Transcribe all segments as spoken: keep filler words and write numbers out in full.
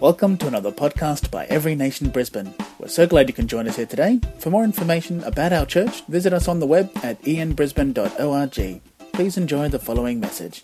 Welcome to another podcast by Every Nation Brisbane. We're so glad you can join us here today. For more information about our church, visit us on the web at e n brisbane dot org. Please enjoy the following message.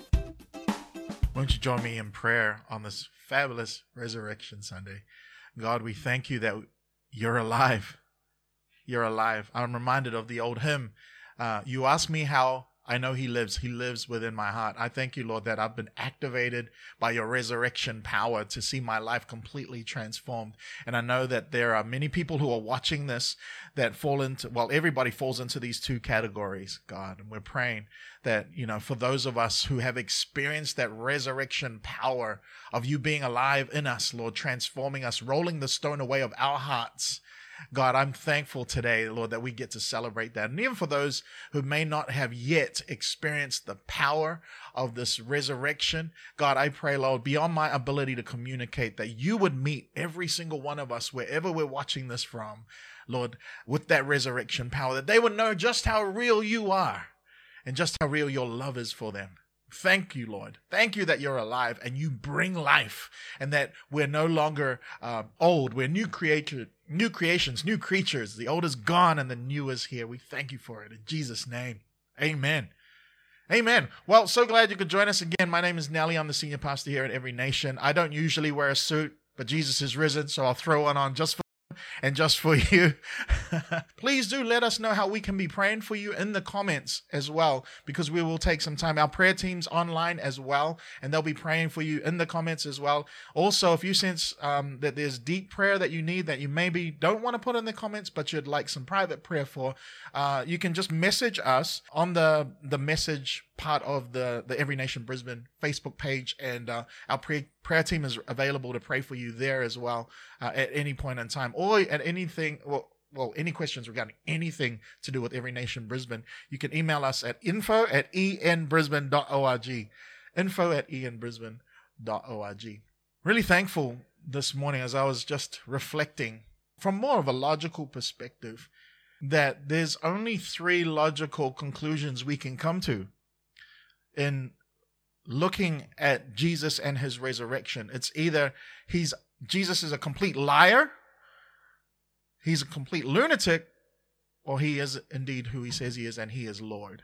Won't you join me in prayer on this fabulous Resurrection Sunday? God, we thank you that you're alive. You're alive. I'm reminded of the old hymn. Uh, you ask me how I know he lives. He lives within my heart. I thank you, Lord, that I've been activated by your resurrection power to see my life completely transformed. And I know that there are many people who are watching this that fall into, well, everybody falls into these two categories, God. And we're praying that, you know, for those of us who have experienced that resurrection power of you being alive in us, Lord, transforming us, rolling the stone away of our hearts, God, I'm thankful today, Lord, that we get to celebrate that. And even for those who may not have yet experienced the power of this resurrection, God, I pray, Lord, beyond my ability to communicate, that you would meet every single one of us, wherever we're watching this from, Lord, with that resurrection power, that they would know just how real you are and just how real your love is for them. Thank you, Lord. Thank you that you're alive and you bring life, and that we're no longer uh, old. We're new created, new creations, new creatures. The old is gone and the new is here. We thank you for it in Jesus' name. Amen. Amen. Well, so glad you could join us again. My name is Nelly. I'm the senior pastor here at Every Nation. I don't usually wear a suit, but Jesus is risen, so I'll throw one on just for and just for you. Please do let us know how we can be praying for you in the comments as well, because we will take some time. Our prayer team's online as well, and they'll be praying for you in the comments as well. Also, if you sense um, that there's deep prayer that you need that you maybe don't want to put in the comments, but you'd like some private prayer for, uh, you can just message us on the, the message part of the, the Every Nation Brisbane Facebook page, and uh, our prayer, prayer team is available to pray for you there as well uh, at any point in time, or at anything, well, well, any questions regarding anything to do with Every Nation Brisbane. You can email us at info at e n brisbane dot org, info at e n brisbane dot org. Really thankful this morning as I was just reflecting from more of a logical perspective that there's only three logical conclusions we can come to in looking at Jesus and his resurrection. It's either he's Jesus is a complete liar, he's a complete lunatic, or he is indeed who he says he is, and he is Lord.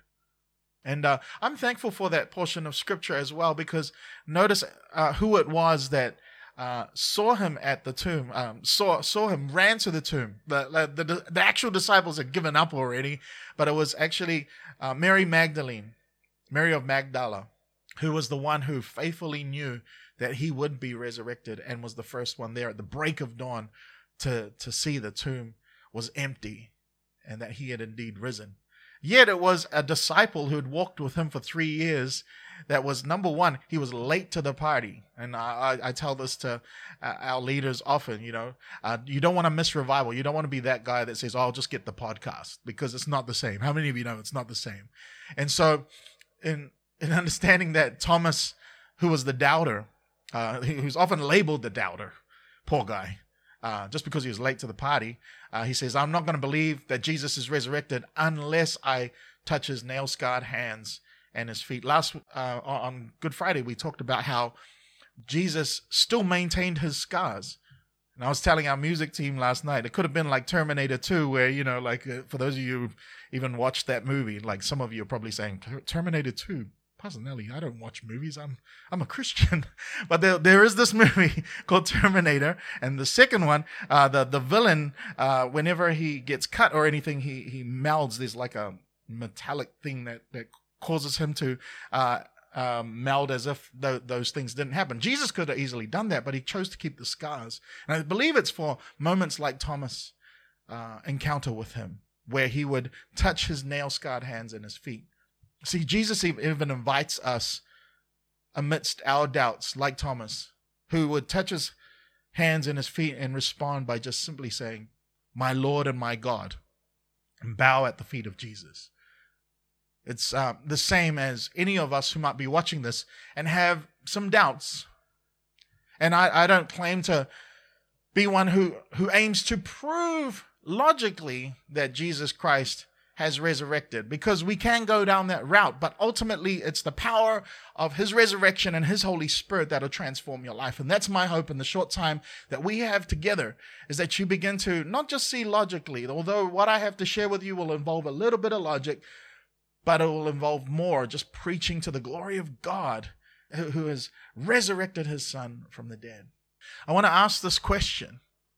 And uh, I'm thankful for that portion of scripture as well, because notice uh, who it was that uh, saw him at the tomb, um, saw saw him, ran to the tomb. The, the, the, the actual disciples had given up already, but it was actually uh, Mary Magdalene, Mary of Magdala, who was the one who faithfully knew that he would be resurrected and was the first one there at the break of dawn to, to see the tomb was empty and that he had indeed risen. Yet it was a disciple who had walked with him for three years that was, number one, he was late to the party. And I, I, I tell this to uh, our leaders often, you know, uh, you don't want to miss revival. You don't want to be that guy that says, oh, I'll just get the podcast, because it's not the same. How many of you know it's not the same? And so in in understanding that Thomas, who was the doubter, uh, who's often labeled the doubter, poor guy, uh, just because he was late to the party, uh, he says, I'm not going to believe that Jesus is resurrected unless I touch his nail-scarred hands and his feet. Last uh, on Good Friday, we talked about how Jesus still maintained his scars. And I was telling our music team last night, it could have been like Terminator two, where, you know, like uh, for those of you who even watched that movie, like some of you are probably saying, Terminator two, Pastor Nelly, I don't watch movies. I'm I'm a Christian. But there there is this movie called Terminator, and the second one, uh, the the villain, uh, whenever he gets cut or anything, he he melds. There's like a metallic thing that that causes him to uh, um, meld as if th- those things didn't happen. Jesus could have easily done that, but he chose to keep the scars. And I believe it's for moments like Thomas' uh, encounter with him, where he would touch his nail-scarred hands and his feet. See, Jesus even invites us amidst our doubts, like Thomas, who would touch his hands and his feet and respond by just simply saying, my Lord and my God, and bow at the feet of Jesus. It's uh, the same as any of us who might be watching this and have some doubts. And I, I don't claim to be one who, who aims to prove logically that Jesus Christ has resurrected, because we can go down that route, but ultimately it's the power of his resurrection and his Holy Spirit that'll transform your life. And that's my hope in the short time that we have together, is that you begin to not just see logically, although what I have to share with you will involve a little bit of logic, but it will involve more just preaching to the glory of God who has resurrected his Son from the dead. I want to ask this question.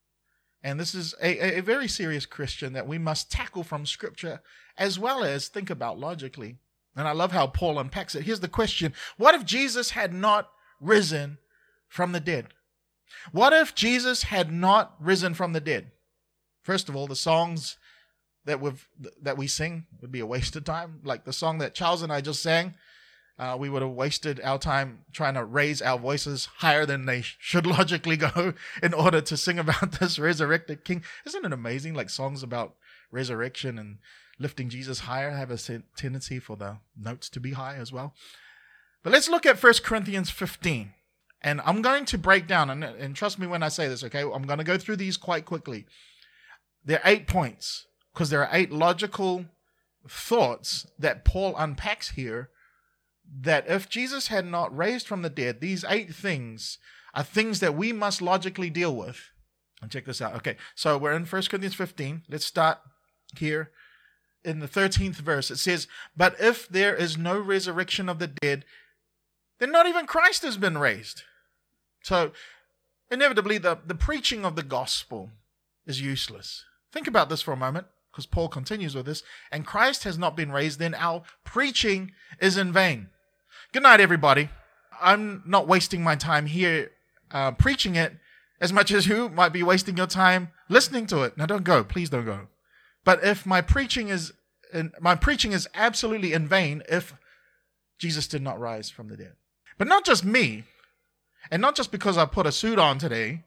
And this is a, a very serious Christian that we must tackle from Scripture as well as think about logically. And I love how Paul unpacks it. Here's the question. What if Jesus had not risen from the dead? What if Jesus had not risen from the dead? First of all, the songs that we've that we sing would be a waste of time. Like the song that Charles and I just sang. Uh, we would have wasted our time trying to raise our voices higher than they should logically go in order to sing about this resurrected King. Isn't it amazing? Like songs about resurrection and lifting Jesus higher have a tendency for the notes to be high as well. But let's look at First Corinthians fifteen. And I'm going to break down, and, and trust me when I say this, okay? I'm going to go through these quite quickly. There are eight points, because there are eight logical thoughts that Paul unpacks here, that if Jesus had not raised from the dead, these eight things are things that we must logically deal with. And check this out. Okay, so we're in First Corinthians fifteen. Let's start here in the thirteenth verse. It says, "But if there is no resurrection of the dead, then not even Christ has been raised." So inevitably, the, the preaching of the gospel is useless. Think about this for a moment, because Paul continues with this. "And Christ has not been raised, then our preaching is in vain." Good night, everybody. I'm not wasting my time here uh, preaching it as much as you might be wasting your time listening to it. Now, don't go. Please don't go. But if my preaching is in, my preaching is absolutely in vain if Jesus did not rise from the dead. But not just me, and not just because I put a suit on today,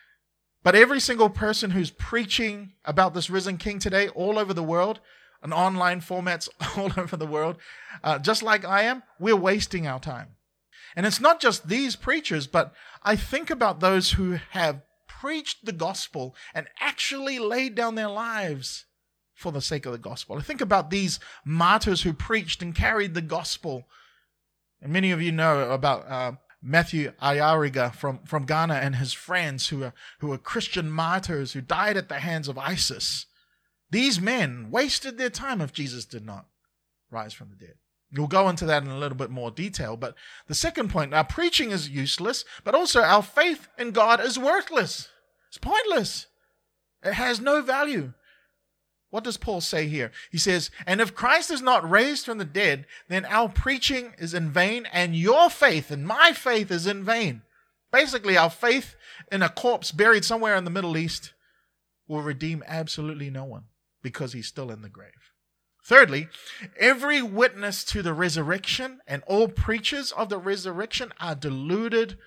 but every single person who's preaching about this risen King today all over the world, on online formats all over the world, uh, just like I am, we're wasting our time. And it's not just these preachers, but I think about those who have preached the gospel and actually laid down their lives for the sake of the gospel. I think about these martyrs who preached and carried the gospel. And many of you know about uh, Matthew Ayariga from, from Ghana and his friends who are, who are Christian martyrs who died at the hands of ISIS. These men wasted their time if Jesus did not rise from the dead. We'll go into that in a little bit more detail. But the second point, our preaching is useless, but also our faith in God is worthless. It's pointless. It has no value. What does Paul say here? He says, "And if Christ is not raised from the dead, then our preaching is in vain, and your faith and my faith is in vain." Basically, our faith in a corpse buried somewhere in the Middle East will redeem absolutely no one, because he's still in the grave. Thirdly, every witness to the resurrection and all preachers of the resurrection are deluded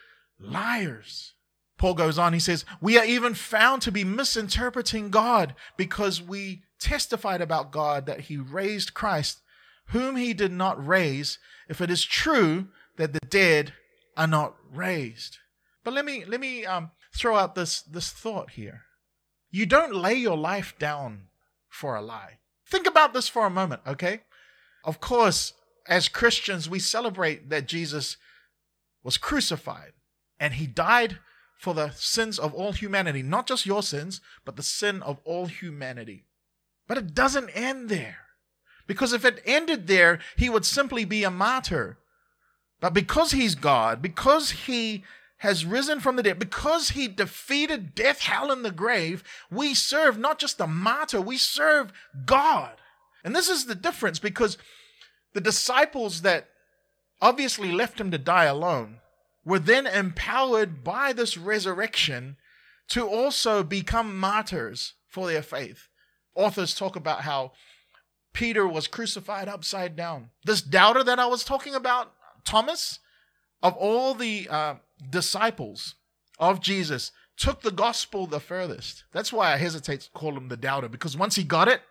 liars. Paul goes on, he says, "We are even found to be misinterpreting God because we testified about God that he raised Christ, whom he did not raise, if it is true that the dead are not raised." But let me let me um, throw out this, this thought here. You don't lay your life down for a lie. Think about this for a moment, okay? Of course, as Christians, we celebrate that Jesus was crucified and he died for the sins of all humanity, not just your sins, but the sin of all humanity. But it doesn't end there, because if it ended there, he would simply be a martyr. But because he's God, because he has risen from the dead, because he defeated death, hell, and the grave, we serve not just a martyr, we serve God. And this is the difference, because the disciples that obviously left him to die alone were then empowered by this resurrection to also become martyrs for their faith. Authors talk about how Peter was crucified upside down. This doubter that I was talking about, Thomas, of all the uh, disciples of Jesus, took the gospel the furthest. That's why I hesitate to call him the doubter, because once he got it,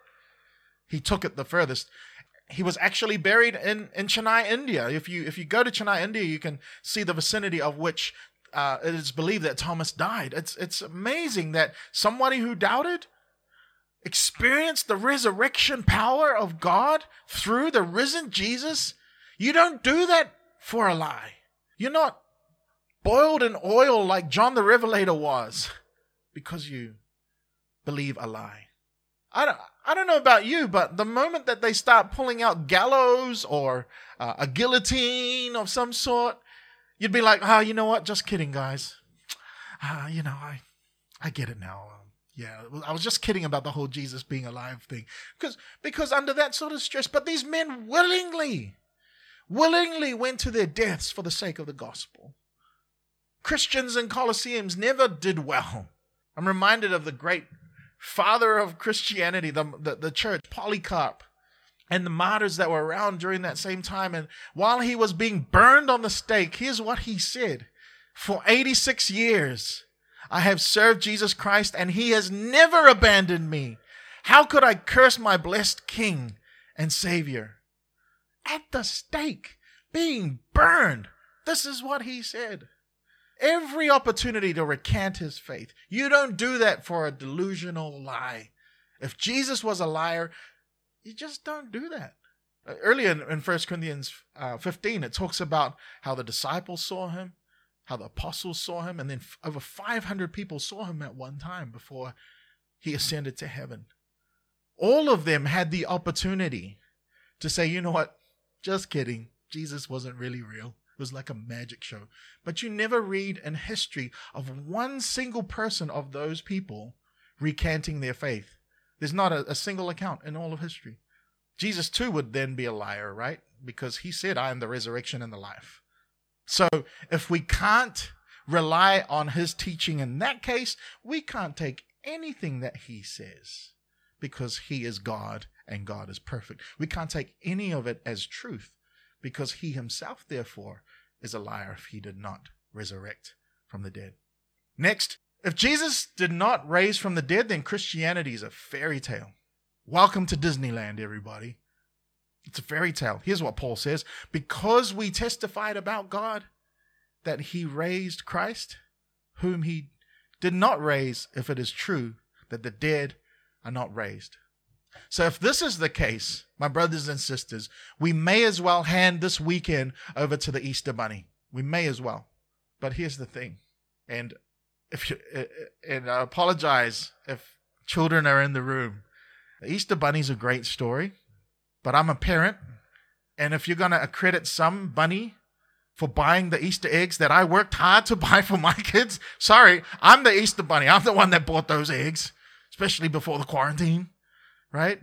he took it the furthest. He was actually buried in, in Chennai, India. If you if you go to Chennai, India, you can see the vicinity of which uh, it is believed that Thomas died. It's it's amazing that somebody who doubted experience the resurrection power of God through the risen Jesus, you don't do that for a lie. You're not boiled in oil like John the Revelator was because you believe a lie. I don't, I don't know about you, but the moment that they start pulling out gallows or uh, a guillotine of some sort, you'd be like, ah, oh, you know what? Just kidding, guys. Uh, you know, I I get it now. Um, yeah, I was just kidding about the whole Jesus being alive thing. Because because under that sort of stress, but these men willingly, willingly went to their deaths for the sake of the gospel. Christians in Colosseums never did well. I'm reminded of the great father of Christianity, the, the, the church, Polycarp, and the martyrs that were around during that same time. And while he was being burned on the stake, here's what he said. For eighty-six years, I have served Jesus Christ, and he has never abandoned me. How could I curse my blessed King and Savior? At the stake, being burned. This is what he said. Every opportunity to recant his faith. You don't do that for a delusional lie. If Jesus was a liar, you just don't do that. Earlier in, in First Corinthians uh, fifteen, it talks about how the disciples saw him, how the apostles saw him, and then over five hundred people saw him at one time before he ascended to heaven. All of them had the opportunity to say, you know what, just kidding. Jesus wasn't really real. It was like a magic show. But you never read in history of one single person of those people recanting their faith. There's not a, a single account in all of history. Jesus too would then be a liar, right? Because he said, I am the resurrection and the life. So if we can't rely on his teaching in that case, we can't take anything that he says because he is God and God is perfect. We can't take any of it as truth because he himself, therefore, is a liar if he did not resurrect from the dead. Next, if Jesus did not raise from the dead, then Christianity is a fairy tale. Welcome to Disneyland, everybody. It's a fairy tale. Here's what Paul says. Because we testified about God that he raised Christ, whom he did not raise, if it is true that the dead are not raised. So if this is the case, my brothers and sisters, we may as well hand this weekend over to the Easter Bunny. We may as well. But here's the thing. And if you, and I apologize if children are in the room. The Easter Bunny's a great story, but I'm a parent. And if you're going to accredit some bunny for buying the Easter eggs that I worked hard to buy for my kids, sorry, I'm the Easter Bunny. I'm the one that bought those eggs, especially before the quarantine. Right?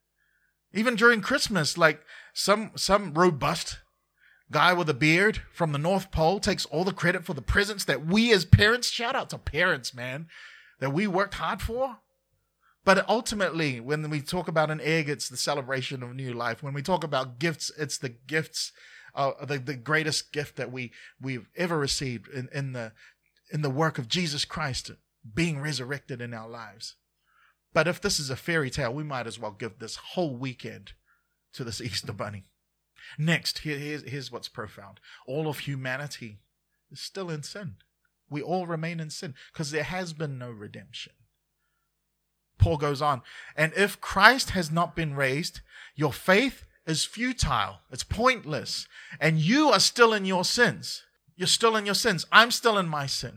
Even during Christmas, like some some robust guy with a beard from the North Pole takes all the credit for the presents that we as parents, shout out to parents, man, that we worked hard for. But ultimately, when we talk about an egg, it's the celebration of new life. When we talk about gifts, it's the gifts, uh, the, the greatest gift that we, we've ever received in, in the in the work of Jesus Christ being resurrected in our lives. But if this is a fairy tale, we might as well give this whole weekend to this Easter Bunny. Next, here, here's, here's what's profound. All of humanity is still in sin. We all remain in sin because there has been no redemption. Paul goes on, and if Christ has not been raised, your faith is futile. It's pointless. And you are still in your sins. You're still in your sins. I'm still in my sin.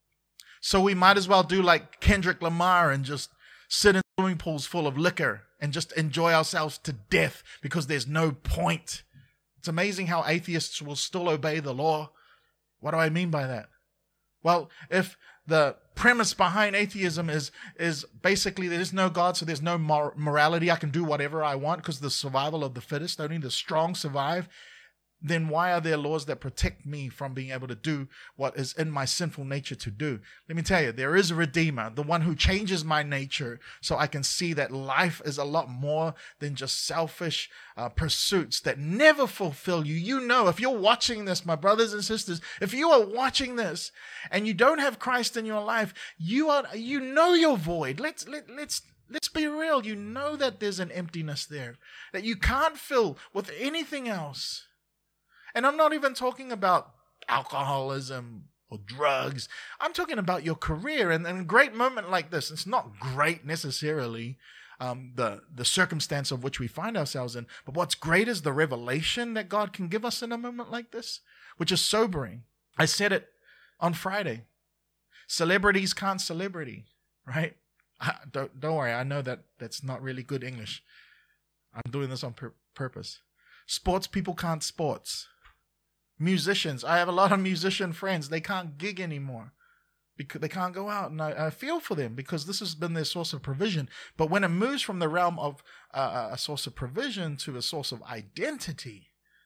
So we might as well do like Kendrick Lamar and just sit in swimming pools full of liquor and just enjoy ourselves to death because there's no point. It's amazing how atheists will still obey the law. What do I mean by that? Well, if the premise behind atheism is is basically there's no God, so there's no mor- morality, I can do whatever I want because the survival of the fittest, only the strong survive, then why are there laws that protect me from being able to do what is in my sinful nature to do? Let me tell you, there is a Redeemer, the one who changes my nature so I can see that life is a lot more than just selfish uh, pursuits that never fulfill you. You know, if you're watching this, my brothers and sisters, if you are watching this and you don't have Christ in your life, you are, you know you're void. Let's, let, let's, let's be real. You know that there's an emptiness there that you can't fill with anything else. And I'm not even talking about alcoholism or drugs. I'm talking about your career. And, and a great moment like this, it's not great necessarily, um, the, the circumstance of which we find ourselves in. But what's great is the revelation that God can give us in a moment like this, which is sobering. I said it on Friday. Celebrities can't celebrity, right? I, don't, don't worry, I know that that's not really good English. I'm doing this on pur- purpose. Sports people can't sports. Musicians, I have a lot of musician friends. They can't gig anymore because they can't go out, and I, I feel for them because this has been their source of provision. But when it moves from the realm of uh, a source of provision to a source of identity,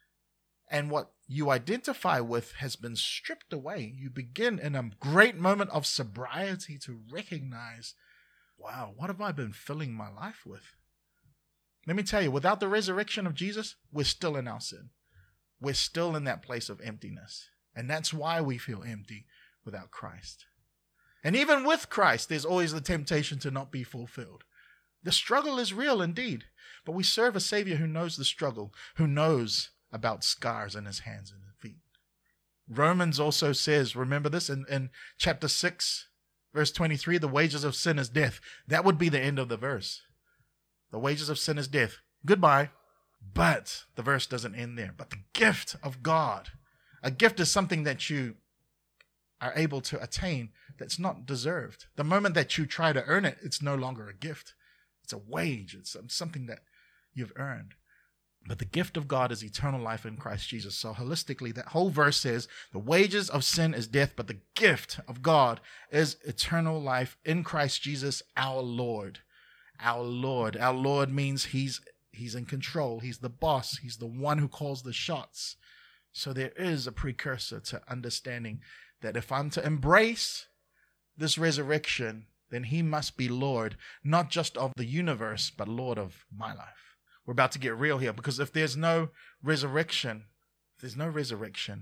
and what you identify with has been stripped away, you begin in a great moment of sobriety to recognize, wow, what have I been filling my life with? Let me tell you, without the resurrection of Jesus, we're still in our sin. We're still in that place of emptiness. And that's why we feel empty without Christ. And even with Christ, there's always the temptation to not be fulfilled. The struggle is real indeed, but we serve a Savior who knows the struggle, who knows about scars in his hands and his feet. Romans also says, remember this in, in chapter six, verse twenty-three, the wages of sin is death. That would be the end of the verse. The wages of sin is death. Goodbye. But the verse doesn't end there. But the gift of God, a gift is something that you are able to attain that's not deserved. The moment that you try to earn it, it's no longer a gift. It's a wage. It's something that you've earned. But the gift of God is eternal life in Christ Jesus. So holistically, that whole verse says the wages of sin is death, but the gift of God is eternal life in Christ Jesus, our Lord. Our Lord. Our Lord means he's he's in control. He's the boss. He's the one who calls the shots. So there is a precursor to understanding that if I'm to embrace this resurrection, then he must be Lord, not just of the universe, but Lord of my life. We're about to get real here, because if there's no resurrection, if there's no resurrection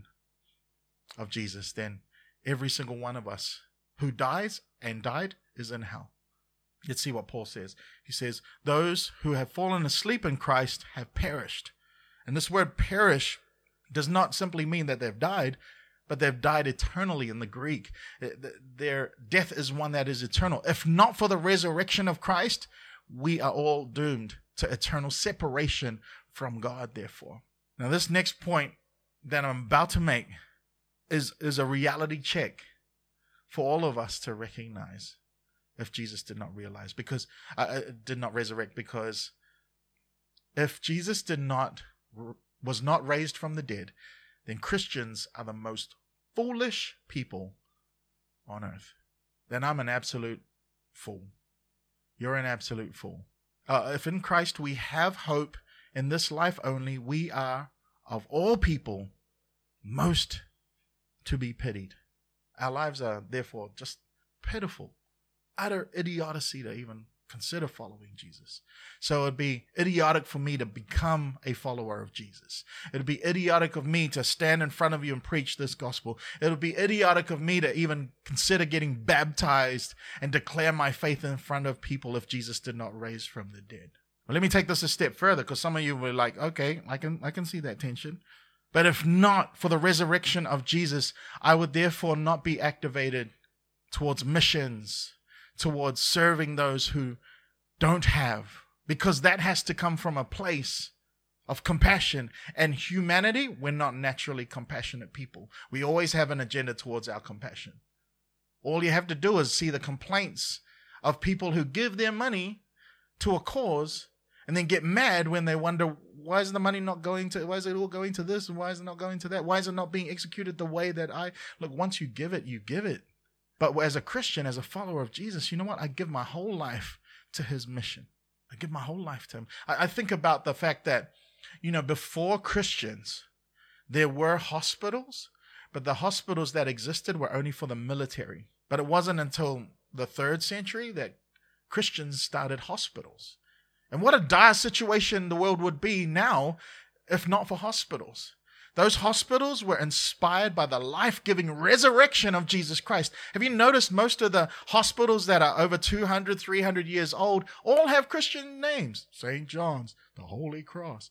of Jesus, then every single one of us who dies and died is in hell. Let's see what Paul says. He says, those who have fallen asleep in Christ have perished. And this word perish does not simply mean that they've died, but they've died eternally in the Greek. Their death is one that is eternal. If not for the resurrection of Christ, we are all doomed to eternal separation from God, therefore. Now, this next point that I'm about to make is, is a reality check for all of us to recognize if Jesus did not realize, because uh, did not resurrect, because if Jesus did not was not raised from the dead, then Christians are the most foolish people on earth. Then I'm an absolute fool. You're an absolute fool. Uh, if in Christ we have hope in this life only, we are, of all people, most to be pitied. Our lives are therefore just pitiful. Utter idiocy to even consider following Jesus. So it'd be idiotic for me to become a follower of Jesus. It'd be idiotic of me to stand in front of you and preach this gospel. It would be idiotic of me to even consider getting baptized and declare my faith in front of people if Jesus did not raise from the dead. Well, let me take this a step further, because some of you were like, okay, I can I can see that tension. But if not for the resurrection of Jesus, I would therefore not be activated towards missions, towards serving those who don't have, because that has to come from a place of compassion. And humanity, we're not naturally compassionate people. We always have an agenda towards our compassion. All you have to do is see the complaints of people who give their money to a cause and then get mad when they wonder, why is the money not going to, why is it all going to this, and why is it not going to that? Why is it not being executed the way that I, look, once you give it, you give it. But as a Christian, as a follower of Jesus, you know what? I give my whole life to his mission. I give my whole life to him. I, I think about the fact that, you know, before Christians, there were hospitals, but the hospitals that existed were only for the military. But it wasn't until the third century that Christians started hospitals. And what a dire situation the world would be now if not for hospitals. Those hospitals were inspired by the life-giving resurrection of Jesus Christ. Have you noticed most of the hospitals that are over two hundred, three hundred years old all have Christian names? Saint John's, the Holy Cross.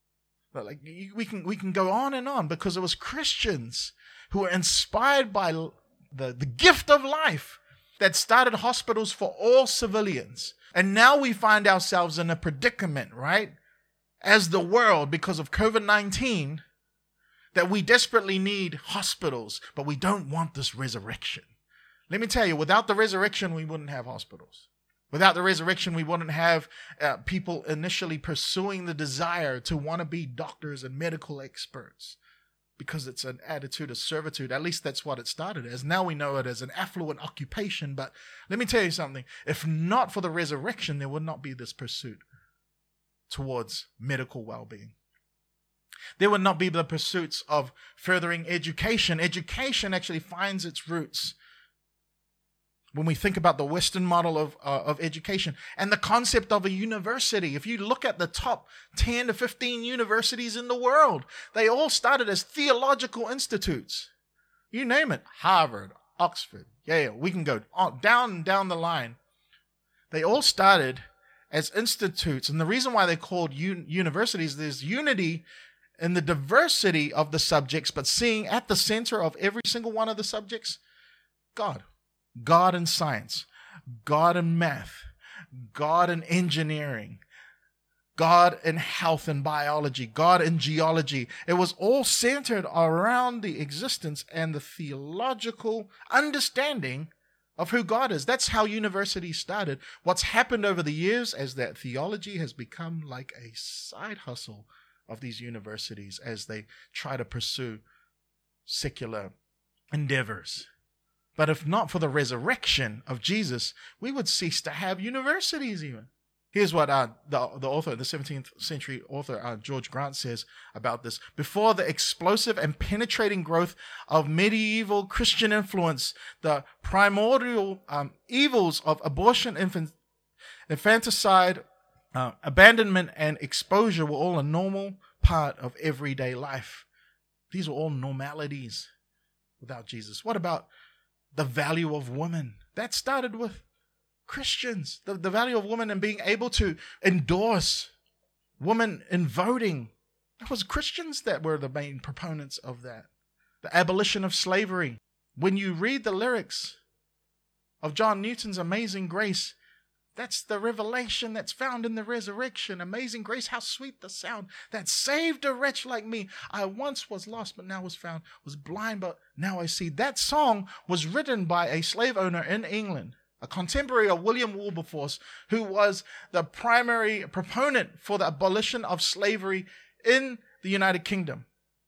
But like we can we can go on and on, because it was Christians who were inspired by the, the gift of life that started hospitals for all civilians. And now we find ourselves in a predicament, right? As the world, because of covid nineteen, that we desperately need hospitals, but we don't want this resurrection. Let me tell you, without the resurrection, we wouldn't have hospitals. Without the resurrection, we wouldn't have uh, people initially pursuing the desire to want to be doctors and medical experts, because it's an attitude of servitude. At least that's what it started as. Now we know it as an affluent occupation. But let me tell you something. If not for the resurrection, there would not be this pursuit towards medical well-being. There would not be the pursuits of furthering education. Education actually finds its roots when we think about the Western model of uh, of education and the concept of a university. If you look at the top ten to fifteen universities in the world, they all started as theological institutes. You name it, Harvard, Oxford, Yale, we can go on, down and down the line. They all started as institutes. And the reason why they're called un- universities, there's unity in the diversity of the subjects, but seeing at the center of every single one of the subjects, God. God in science, God in math, God in engineering, God in health and biology, God in geology. It was all centered around the existence and the theological understanding of who God is. That's how universities started. What's happened over the years as that theology has become like a side hustle of these universities as they try to pursue secular endeavors. But if not for the resurrection of Jesus, we would cease to have universities even. Here's what uh, the, the author, the seventeenth century author, uh, George Grant, says about this. Before the explosive and penetrating growth of medieval Christian influence, the primordial um, evils of abortion, infant, infanticide, uh, abandonment, and exposure were all a normal part of everyday life. These were all normalities without Jesus. What about the value of women? That started with Christians. The, the value of women and being able to endorse women in voting. It was Christians that were the main proponents of that. The abolition of slavery. When you read the lyrics of John Newton's Amazing Grace, that's the revelation that's found in the resurrection. Amazing grace, how sweet the sound that saved a wretch like me. I once was lost, but now was found, was blind, but now I see. That song was written by a slave owner in England, a contemporary of William Wilberforce, who was the primary proponent for the abolition of slavery in the United Kingdom.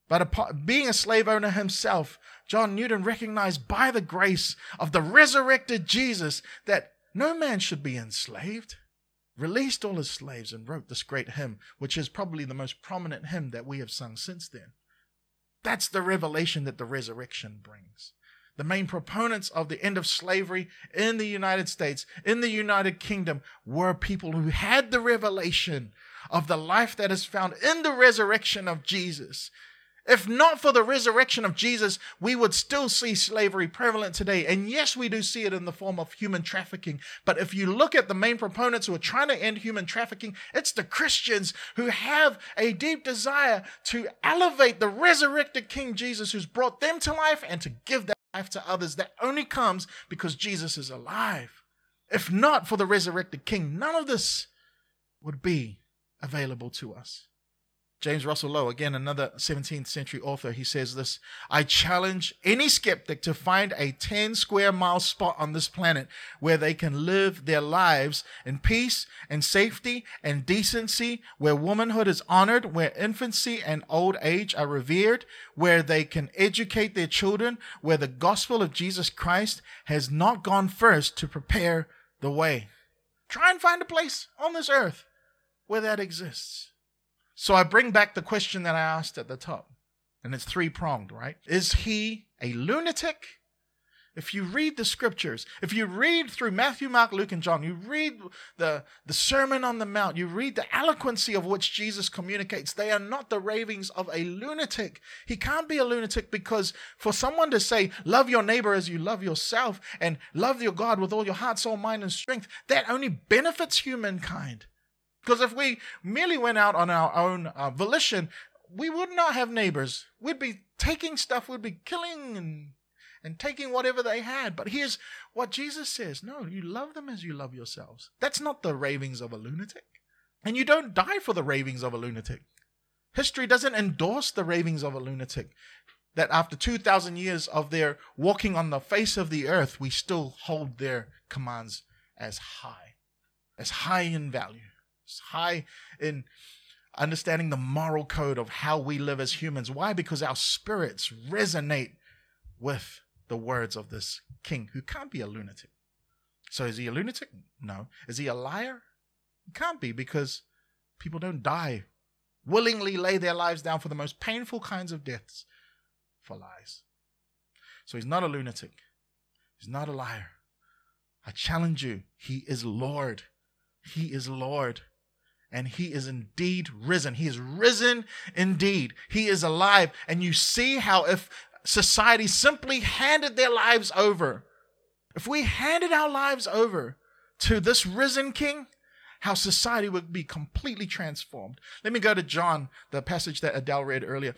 But being a slave owner himself, John Newton recognized by the grace of the resurrected Jesus that no man should be enslaved, released all his slaves, and wrote this great hymn, which is probably the most prominent hymn that we have sung since then. That's the revelation that the resurrection brings. The main proponents of the end of slavery in the United States, in the United Kingdom, were people who had the revelation of the life that is found in the resurrection of Jesus. If not for the resurrection of Jesus, we would still see slavery prevalent today. And yes, we do see it in the form of human trafficking. But if you look at the main proponents who are trying to end human trafficking, it's the Christians who have a deep desire to elevate the resurrected King Jesus, who's brought them to life, and to give that life to others. That only comes because Jesus is alive. If not for the resurrected King, none of this would be available to us. James Russell Lowe, again, another seventeenth century author, he says this: I challenge any skeptic to find a ten square mile spot on this planet where they can live their lives in peace and safety and decency, where womanhood is honored, where infancy and old age are revered, where they can educate their children, where the gospel of Jesus Christ has not gone first to prepare the way. Try and find a place on this earth where that exists. So I bring back the question that I asked at the top, and it's three-pronged, right? Is he a lunatic? If you read the scriptures, if you read through Matthew, Mark, Luke, and John, you read the, the Sermon on the Mount, you read the eloquency of which Jesus communicates, they are not the ravings of a lunatic. He can't be a lunatic, because for someone to say, love your neighbor as you love yourself, and love your God with all your heart, soul, mind, and strength, that only benefits humankind. Because if we merely went out on our own uh, volition, we would not have neighbors. We'd be taking stuff, we'd be killing and, and taking whatever they had. But here's what Jesus says. No, you love them as you love yourselves. That's not the ravings of a lunatic. And you don't die for the ravings of a lunatic. History doesn't endorse the ravings of a lunatic. That after two thousand years of their walking on the face of the earth, we still hold their commands as high, as high in value, as high in understanding the moral code of how we live as humans. Why? Because our spirits resonate with the words of this king who can't be a lunatic. So is he a lunatic? No. Is he a liar? He can't be, because people don't die, willingly lay their lives down for the most painful kinds of deaths for lies. So he's not a lunatic. He's not a liar. I challenge you. He is Lord. He is Lord. And he is indeed risen. He is risen indeed. He is alive. And you see how if society simply handed their lives over, if we handed our lives over to this risen king, how society would be completely transformed. Let me go to John, the passage that Adele read earlier.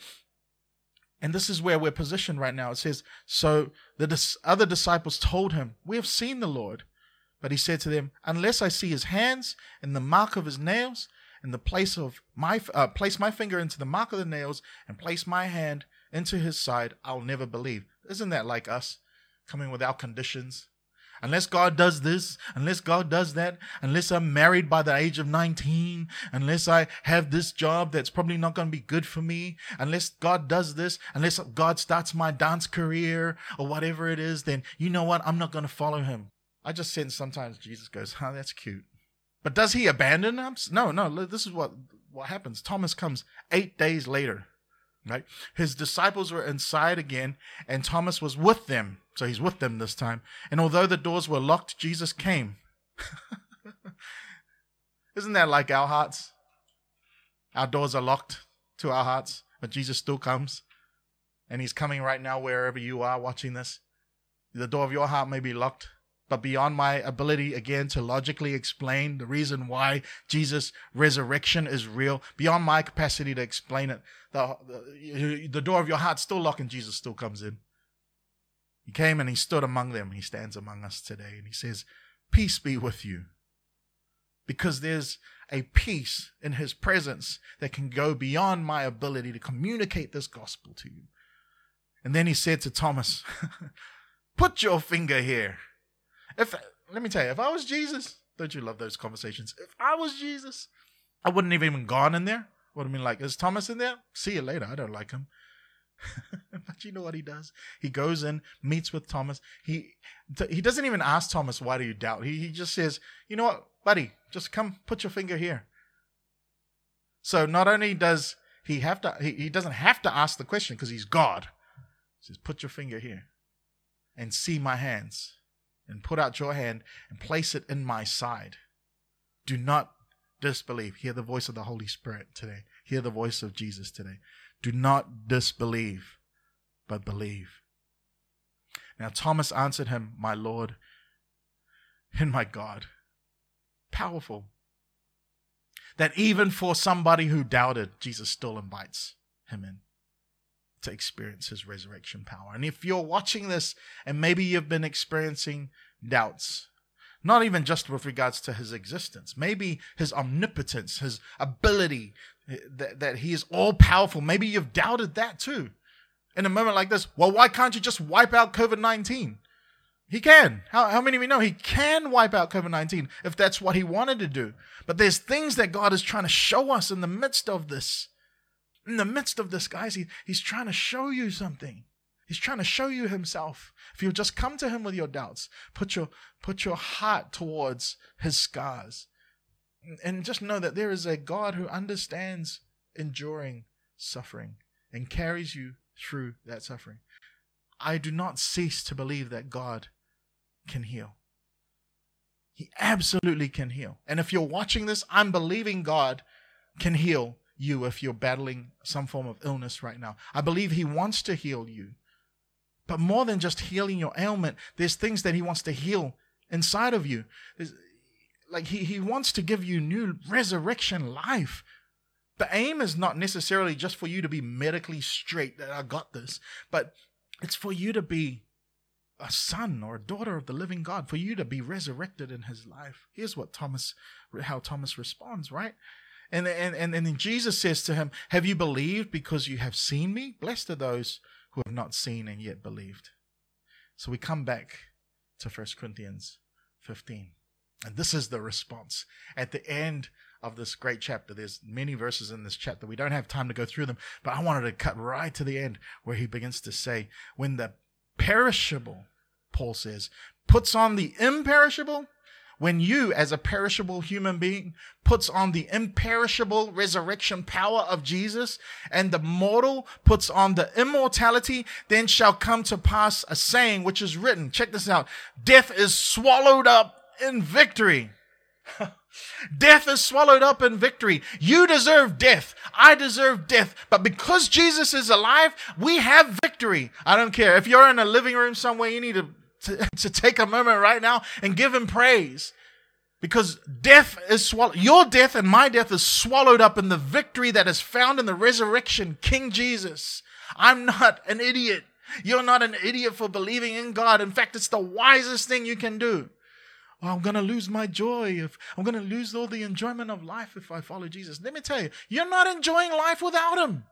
And this is where we're positioned right now. It says, so the dis- other disciples told him, we have seen the Lord. But he said to them, unless I see his hands and the mark of his nails, and the place of my uh, place my finger into the mark of the nails, and place my hand into his side, I'll never believe. Isn't that like us, coming without conditions? Unless God does this, unless God does that, unless I'm married by the age of nineteen, unless I have this job that's probably not going to be good for me, unless God does this, unless God starts my dance career or whatever it is, then you know what? I'm not going to follow him. I just sense sometimes Jesus goes, huh, that's cute. But does he abandon us? No, no, this is what, what happens. Thomas comes eight days later, right? His disciples were inside again, and Thomas was with them. So he's with them this time. And although the doors were locked, Jesus came. Isn't that like our hearts? Our doors are locked to our hearts, but Jesus still comes. And he's coming right now wherever you are watching this. The door of your heart may be locked, but beyond my ability, again, to logically explain the reason why Jesus' resurrection is real, beyond my capacity to explain it, the, the, the door of your heart still locked and Jesus still comes in. He came and he stood among them. He stands among us today. And he says, peace be with you. Because there's a peace in his presence that can go beyond my ability to communicate this gospel to you. And then he said to Thomas, put your finger here. If let me tell you, if I was Jesus, don't you love those conversations? If I was Jesus, I wouldn't have even gone in there. Would have been like, is Thomas in there? See you later. I don't like him. But you know what he does? He goes in, meets with Thomas. He he doesn't even ask Thomas, why do you doubt? He, he just says, you know what, buddy, just come put your finger here. So not only does he have to, he, he doesn't have to ask the question because he's God. He says, put your finger here and see my hands, and put out your hand and place it in my side. Do not disbelieve. Hear the voice of the Holy Spirit today. Hear the voice of Jesus today. Do not disbelieve, but believe. Now Thomas answered him, my Lord and my God. Powerful. That even for somebody who doubted, Jesus still invites him in to experience his resurrection power. And if you're watching this and maybe you've been experiencing doubts, not even just with regards to his existence, maybe his omnipotence, his ability, that, that he is all powerful. Maybe you've doubted that too. In a moment like this, well, why can't you just wipe out covid nineteen? He can. How, how many of you know he can wipe out covid nineteen if that's what he wanted to do? But there's things that God is trying to show us in the midst of this. In the midst of this, guys, he, he's trying to show you something. He's trying to show you himself. If you'll just come to him with your doubts, put your, put your heart towards his scars, and just know that there is a God who understands enduring suffering and carries you through that suffering. I do not cease to believe that God can heal. He absolutely can heal. And if you're watching this, I'm believing God can heal you if you're battling some form of illness right now. I believe he wants to heal you. But more than just healing your ailment, there's things that he wants to heal inside of you. There's, like he, he wants to give you new resurrection life. The aim is not necessarily just for you to be medically straight, that I got this, but it's for you to be a son or a daughter of the living God, for you to be resurrected in his life. Here's what Thomas, how Thomas responds, right? And, and, and, and then Jesus says to him, have you believed because you have seen me? Blessed are those who have not seen and yet believed. So we come back to First Corinthians fifteen. And this is the response. At the end of this great chapter, there's many verses in this chapter. We don't have time to go through them, but I wanted to cut right to the end where he begins to say, when the perishable, Paul says, puts on the imperishable, when you as a perishable human being puts on the imperishable resurrection power of Jesus, and the mortal puts on the immortality, then shall come to pass a saying which is written. Check this out. Death is swallowed up in victory. Death is swallowed up in victory. You deserve death. I deserve death. But because Jesus is alive, we have victory. I don't care. If you're in a living room somewhere, you need to, to, to take a moment right now and give him praise. Because death is swallowed. Your death and my death is swallowed up in the victory that is found in the resurrection, King Jesus. I'm not an idiot. You're not an idiot for believing in God. In fact, it's the wisest thing you can do. Oh, I'm going to lose my joy. If I'm going to lose all the enjoyment of life if I follow Jesus. Let me tell you, you're not enjoying life without him.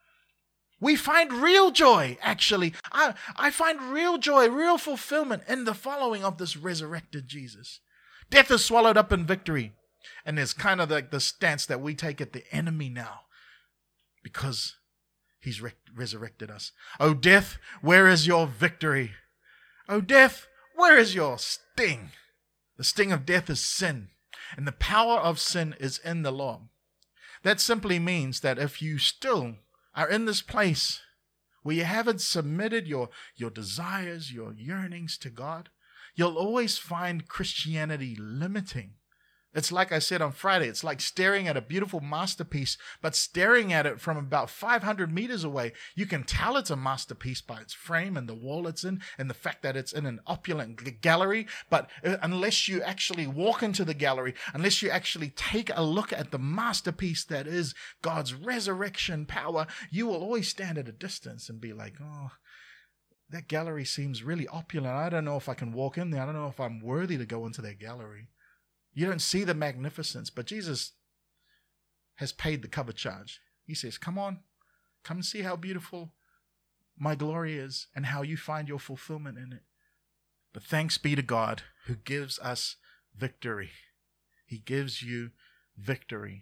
We find real joy, actually. I, I find real joy, real fulfillment in the following of this resurrected Jesus. Death is swallowed up in victory. And it's kind of like the stance that we take at the enemy now, because he's re- resurrected us. Oh, death, where is your victory? Oh, death, where is your sting? The sting of death is sin, and the power of sin is in the law. That simply means that if you still are in this place where you haven't submitted your, your desires, your yearnings to God, you'll always find Christianity limiting. It's like I said on Friday, it's like staring at a beautiful masterpiece, but staring at it from about five hundred meters away. You can tell it's a masterpiece by its frame and the wall it's in and the fact that it's in an opulent gallery. But unless you actually walk into the gallery, unless you actually take a look at the masterpiece that is God's resurrection power, you will always stand at a distance and be like, oh, that gallery seems really opulent. I don't know if I can walk in there. I don't know if I'm worthy to go into that gallery. You don't see the magnificence, but Jesus has paid the cover charge. He says, come on, come and see how beautiful my glory is and how you find your fulfillment in it. But thanks be to God who gives us victory. He gives you victory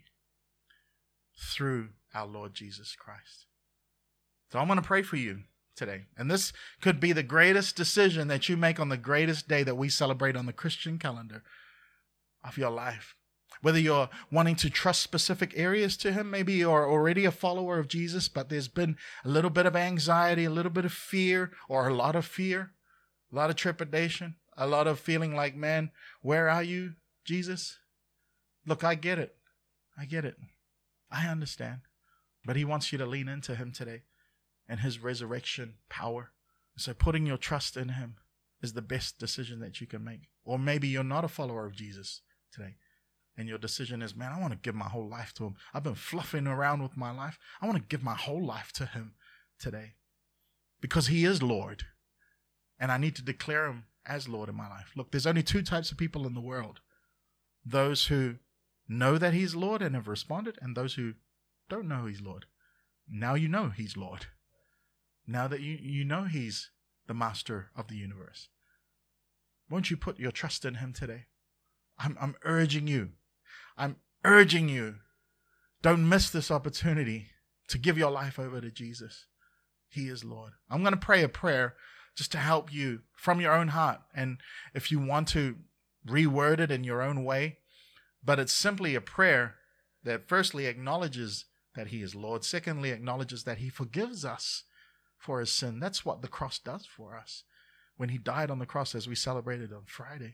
through our Lord Jesus Christ. So I'm going to pray for you today. And this could be the greatest decision that you make on the greatest day that we celebrate on the Christian calendar of your life. Whether you're wanting to trust specific areas to him, maybe you're already a follower of Jesus, but there's been a little bit of anxiety, a little bit of fear, or a lot of fear, a lot of trepidation, a lot of feeling like, man, where are you, Jesus? Look, I get it. I get it. I understand. But he wants you to lean into him today and his resurrection power. So putting your trust in him is the best decision that you can make. Or maybe you're not a follower of Jesus today, and your decision is, man, I want to give my whole life to him. I've been fluffing around with my life. I want to give my whole life to him today because he is Lord, and I need to declare him as Lord in my life. Look, there's only two types of people in the world: those who know that he's Lord and have responded, and those who don't know he's Lord. Now you know he's Lord. Now that you, you know he's the master of the universe, won't you put your trust in him today? I'm, I'm urging you. I'm urging you. Don't miss this opportunity to give your life over to Jesus. He is Lord. I'm going to pray a prayer just to help you from your own heart. And if you want to reword it in your own way, but it's simply a prayer that firstly acknowledges that he is Lord. Secondly, acknowledges that he forgives us for his sin. That's what the cross does for us. When he died on the cross, as we celebrated on Friday,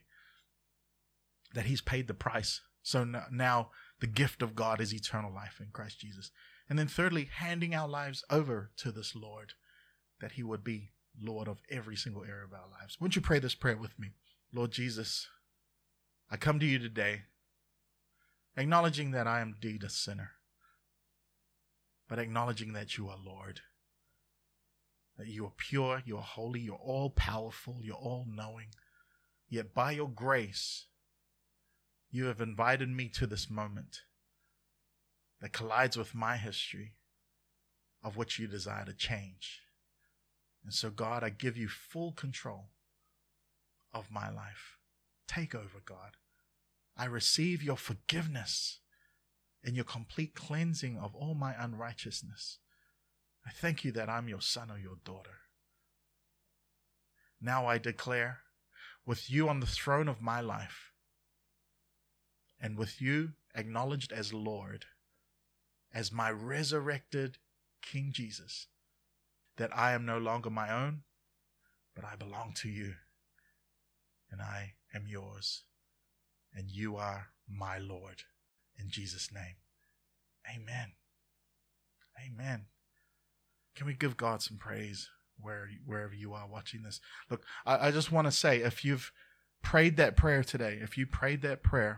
that he's paid the price. So now the gift of God is eternal life in Christ Jesus. And then thirdly, handing our lives over to this Lord, that he would be Lord of every single area of our lives. Won't you pray this prayer with me? Lord Jesus, I come to you today, acknowledging that I am indeed a sinner, but acknowledging that you are Lord, that you are pure, you are holy, you're all powerful, you're all knowing. Yet by your grace, you have invited me to this moment that collides with my history of which you desire to change. And so, God, I give you full control of my life. Take over, God. I receive your forgiveness and your complete cleansing of all my unrighteousness. I thank you that I'm your son or your daughter. Now I declare, with you on the throne of my life, and with you acknowledged as Lord, as my resurrected King Jesus, that I am no longer my own, but I belong to you, and I am yours, and you are my Lord. In Jesus' name, amen. Amen. Can we give God some praise where, wherever you are watching this? Look, I, I just want to say, if you've prayed that prayer today, if you prayed that prayer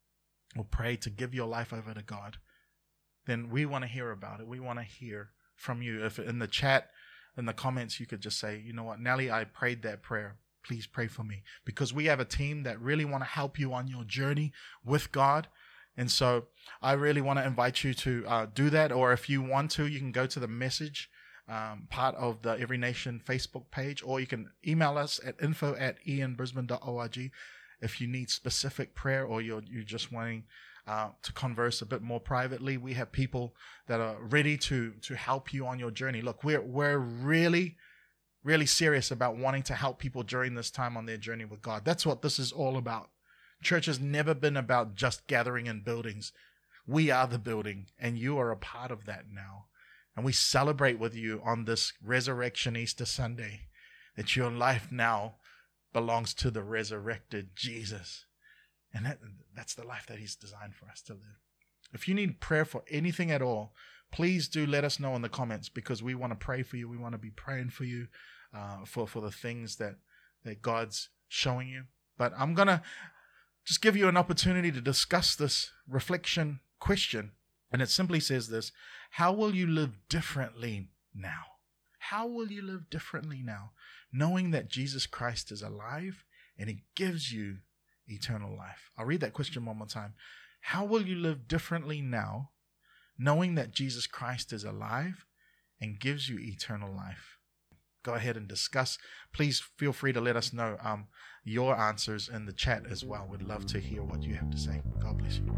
or prayed to give your life over to God, then we want to hear about it. We want to hear from you. If in the chat, in the comments, you could just say, you know what, Nelly, I prayed that prayer. Please pray for me. Because we have a team that really want to help you on your journey with God. And so I really want to invite you to uh, do that. Or if you want to, you can go to the message um, part of the Every Nation Facebook page, or you can email us at info at ian brisbane dot org if you need specific prayer, or you're, you're just wanting uh, to converse a bit more privately. We have people that are ready to to help you on your journey. Look, we're we're really, really serious about wanting to help people during this time on their journey with God. That's what this is all about. Church has never been about just gathering in buildings. We are the building, and you are a part of that now. And we celebrate with you on this Resurrection Easter Sunday that your life now belongs to the resurrected Jesus. And that, that's the life that he's designed for us to live. If you need prayer for anything at all, please do let us know in the comments, because we want to pray for you. We want to be praying for you uh, for, for the things that, that God's showing you. But I'm going to just give you an opportunity to discuss this reflection question. And it simply says this: how will you live differently now? How will you live differently now, knowing that Jesus Christ is alive and he gives you eternal life? I'll read that question one more time. How will you live differently now, knowing that Jesus Christ is alive and gives you eternal life? Go ahead and discuss. Please feel free to let us know um, your answers in the chat as well. We'd love to hear what you have to say. God bless you.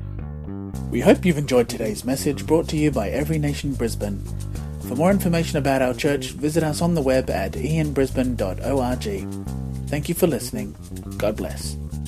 We hope you've enjoyed today's message brought to you by Every Nation Brisbane. For more information about our church, visit us on the web at ian brisbane dot org. Thank you for listening. God bless.